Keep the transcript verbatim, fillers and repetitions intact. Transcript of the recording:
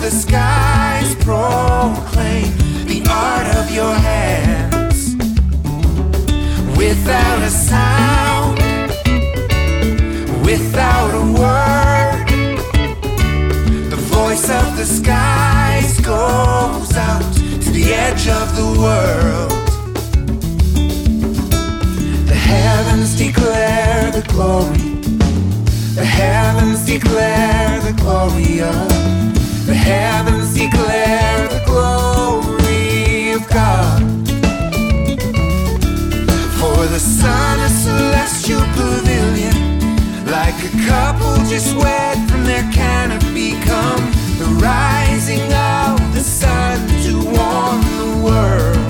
the skies proclaim the art of your hands. Without a sound, without a word, the voice of the skies goes out to the edge of the world. The heavens declare the glory. The heavens declare the glory of. The heavens declare the glory of God. For the sun, a celestial pavilion, like a couple just wed from their canopy, come the rising of the sun to warm the world.